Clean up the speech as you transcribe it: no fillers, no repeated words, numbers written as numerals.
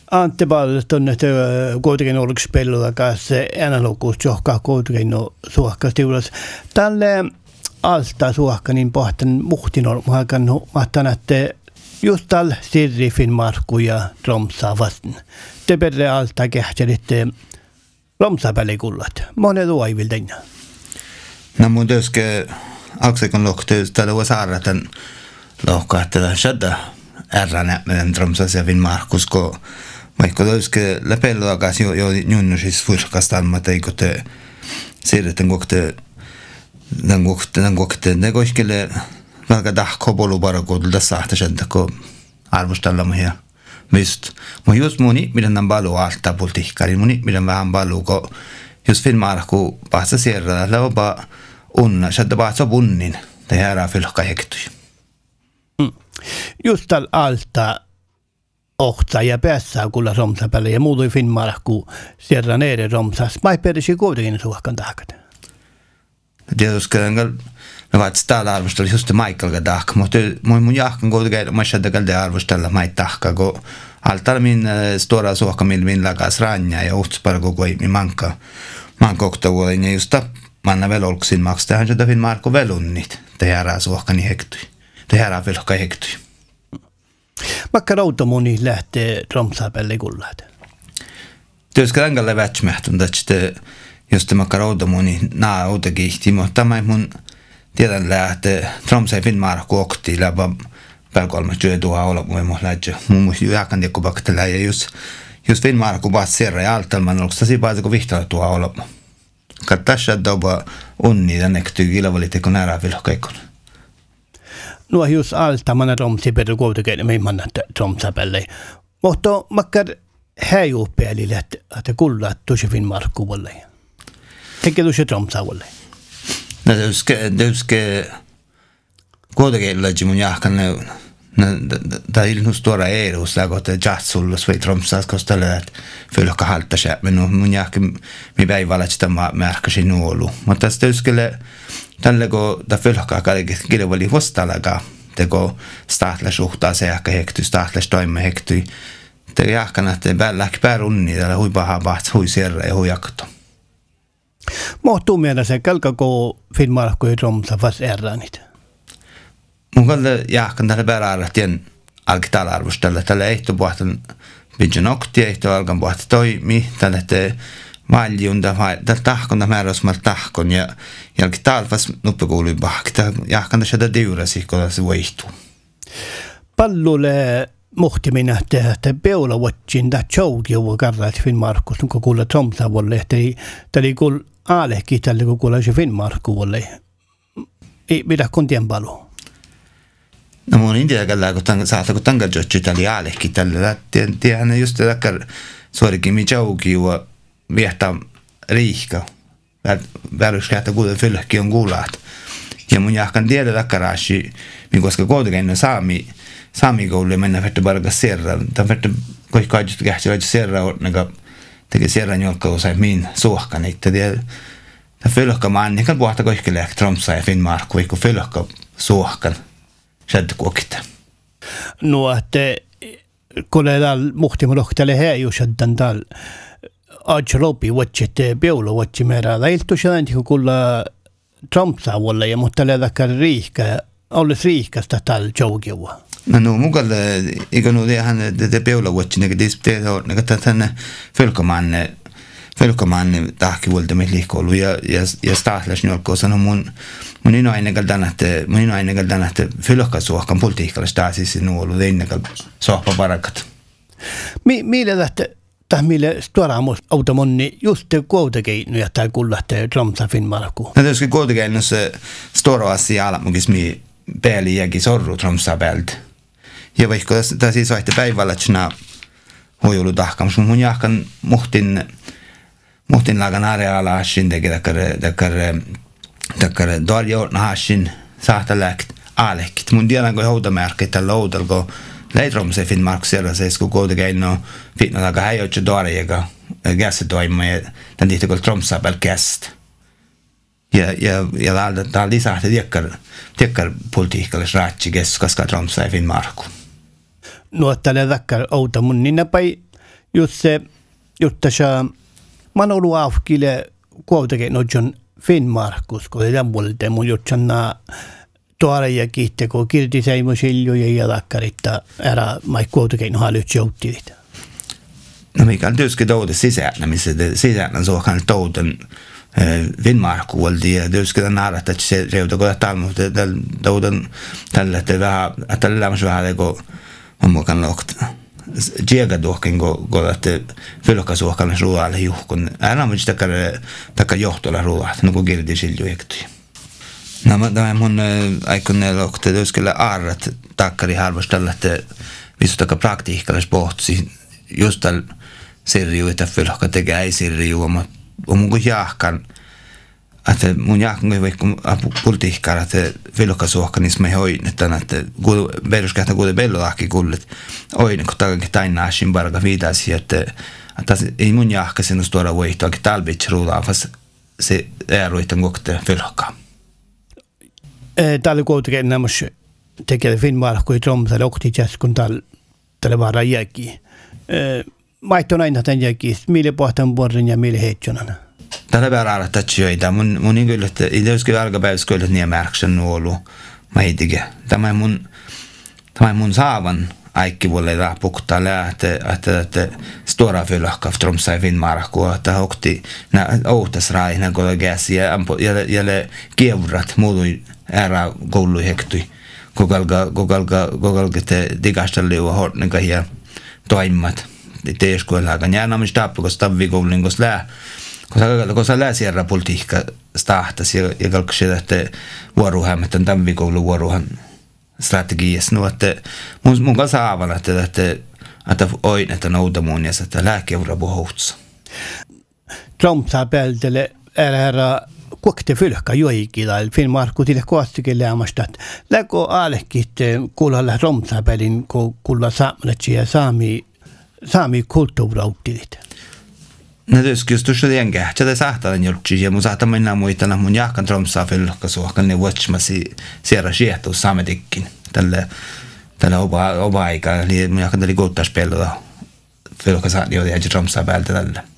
Antti Palton, että kuitenkin oliko pellolla kanssa analoguus johkaa kuitenkin suohka tiulas. Tälle alta suohka niin pohtan muhtin mahkan mahtan, että just tällä Sirrifin Markku ja Tromsaa vastaan. Te perre alta kehtelitte Tromsaa-pälikullat. Monen luoivilta. No mun työske aksekon lohtuus tällä vuosarratan lohkaa, että shadda ärränä meidän Tromsas ja Finnmarkus, kun vaikka työske läpelluakas jo junnusis fyrkas almat, eikö te siirretään den kokte ne koiskelle välkä tahko poluparakoudella tässä ahtaisenta, kun arvostellaan ja mistä. Mutta just moni, miten on paljon alta politiikkaa, moni, miten vähän paljon, kun just Finnmarku päästä siirrellä, läpä unna, se on päästä unnin, tai herää fylkka hektui. Just tällä alta ohtaa ja päässä kuulla Romsa-päälle ja muutui Finnmarku siirrän eri Romsas. Mä ei perisi kuitenkin suhkan tahkat. Tietysti, no vaikka täällä arvostella just Michael tahka, mutta mun jahkan kuitenkin, mä sieltä kalta arvostella mai tahka, kun alta min stora suhka min lakas ranja ja uhtspara koko ei manka oktavuoden ja just manna velolksin maksaa hän sieltä Finnmarku velunnit, tehdään suhkani hektui, tehdään velokka hektui. Vaikka rautamoni lähtee Tromsaa-päälle kullaat? Tietysti rangalle vätsmähtun, että just makka rautamoni naa outakihti, mutta tämä mun tiedän lähtee Tromsaa Finnmarku okti läpä välkolmas työtuha olla mun lähtee. Mun muista jääkän tiekku paktella ja just Finnmarku paat sierra ja altalman, onko tosi paat kun vihtala tuha olla. Kattasha doba onni tänne tyy ilvallite kun nära vilkkaikon. No just alta manna Tromsi per kuitenkin me manna Tromsa-päälle. Mutta makkar häjupäälillä että kullaat tuossa Finnmarku volle. Tekee tuossa Tromsa-volle. No det kuitenkin lähti mun jahkan tämä ilmus tuoda EU:s lägota jatsullus vai Tromsas kostelle että fylkka halta se mun jahkan mi päivällä sitä märkäsin nuolu. Mutta tästä yskelle tälle kun ta fylkka kaikki kilvali vastalaga teko startla suhtaa se ehkä hekty startla toimme hekty. Te jahkan että välläk pärunni tällä huipaha baht hui sierra ja huijakto. Mohtuu mielä se kalkako Finnmarku ja Tromsa vas ärränit. Mun kalle jahkan tällä pääraarrahtien alkitaan arvostella. Tällä ehto puhtaan pidin okti, ehto alkan puhtaan toimi. Tällä te valjunta, tällä tahkon, määräysmällä tahkon. Ja alkitaan vas nuppekuuluin pahkita. Jahkan tässä diurasi, kun se vaihtuu. Pallulle muhtimina tehdä peulavuotsin tai tjoukiuva karrat Finnmarkus, kun kuulla Tromsa-volle. Tällä kuulla aalehki, tällä kun kuulla se Finnmarku-volle. Mitä kun tien palu? No mun indiakalla kun saatako tangal jotsi tällä aalehki tällä. Tiedän just tällä suorikin mi tjoukiuva viehtaa riihka. Väryskähtä kuuden fylkki on kuulaat. Ja mun jahkan tiedä takkaraasi, koska kuitenkin saami kouluun mennä vettä bargas serra. Tämä vettä kaikki kaikista kähti vaikka serra, joka teki serran jolka osa min suhkan. Tämä fylkka manni, kan puhata kaikki lääk Tromsa ja Finnmarku, vaikka fylkka suhkan. Sieltä kuokita. No, että kun täällä muhtimulohtelle häijusjättän täällä ajalopi vuotsette peula vuotsi määrällä. Iltu sellainen, kun kuulla Tromsa-volle, mutta täällä takkar olisi riihkasta täällä joukiua. No mukalle, eikö hän te peula vuotsi, eikä tänne fölkkamanne tahkivuolta meillä liikkoulu ja staatlas njolko sanoo mun ino ainakaan tänne fölkkasuohkan politiikalla staasissa nuolu einnäkään sohpa parakat. Millä mille stuoraamus automonni just kuitenkin tai kullatte Tromsa Finnmarku? No tietysti kuitenkin se stuoraasi alamukis mi pääli jäki sorru Tromsa päältä. Ja vaikka tämä siis vaihti päivällä, että sinä huijulu tahkamus, mun jahkan muhtin lagan areala hashin teki takkar doljoorna hashin saahta lääkt aalekit. Mun tiedän, kun houtamärkit tällä oudella, kun Tromsa Finnmarku siellä se, kun kuitenkin on fitna laga häijotse dorjega gässetoima ja tämän tihti kun Tromsa päällä gäst. Ja täällä lisähti tiekkar politiikalle raatsi koska Tromsa ja Finnmarku. No, tällä takkar outa mun niin näpäi just se, jotta se manolu afkille kuitenkin nojon Finnmarkus, kun ei mulle mun jutsanna tuore ja kiitte, kun kirti seimo siljoja ja lakkaritta ära mai kuitenkin halut jouttilit. No mikä on tietysti touden sisään, missä sisään suokan touden Finnmarkuolti ja tietysti tämän nähdä, että se reuta kun talmut touden tällä vähän lämmäs vähän kun on mukaan lohta. Jiega tuokin kun että fylkasuokan ruoalle juhkun. Älä on sitä takka johtolla ruoat, no kun kirti siljojektui. No tämä mun aikoinen lohta tietysti arrat takkari harvostella, että visu takka praktiikkallis pohti just tällä sirriu, että fylkka tekee ei sirriu, mutta on mun kuin jahkan, että mun jahkan ei vaikka pultihkaan, että fylkkasuokka, niin mä hoin, että peruskähtää kuitenkin pellolahki kullet, oin, kun takankin tainnaashin parka viitasi, että ei mun jahka sen tuoda voihtoakin talvitsi ruulaafas se ääruitten kokteen fylkkaa. Täällä kuitenkin nämä tekee Finnmarkku i Tromsø oktikäs, kun täällä vaara jäki. Maitto on aina tämän jäki, mille pohtan vuoden ja mille heitjonana. Tällä verran että joita mun niin kyllä, että ei tietysti alkapäivässä kyllä niin märksän nuolu. Mä heitinkin. Tämä mun saavan aikki vuolle puktaa lähtee, että stora fylkka Tromsø i Finnmarkku, että hokti outas raina kun käsi ja kievrat muului ära koulu hektui. Kokalka te digastaliua hortnenka ja toimmat. Teeskuelaakaan. Ja aina mistä tappu, kun stavvikoulun, kun sä lää sierra politiikka stahtas ja kalkko sitä, että vuoruhan, että tammikoulun vuoruhan strategiassa. No, että mun kanssa aavan, että oin, että noutamuun ja että lääkeura puhuutsa. Tromsø peltele ära kuokte fylkka joikilla, Finnmarkku tille koastikin lämmästä. Läkö aalekit kuulla Tromsø pelin, kun kuulla saamanetsi ja saami kulttuurauttilit. No tietysti just tuossa jenkä, että saattaa joltsi ja mun saattaa mennä muitana mun jahkan Tromsø fylkka suokan niin vuotsimasi sierra siehtuu saametikin tällä opa aikaa, eli mun jahkan tällä kulttuurspelua fylkka saattaa jotain Tromsø päältä tällä.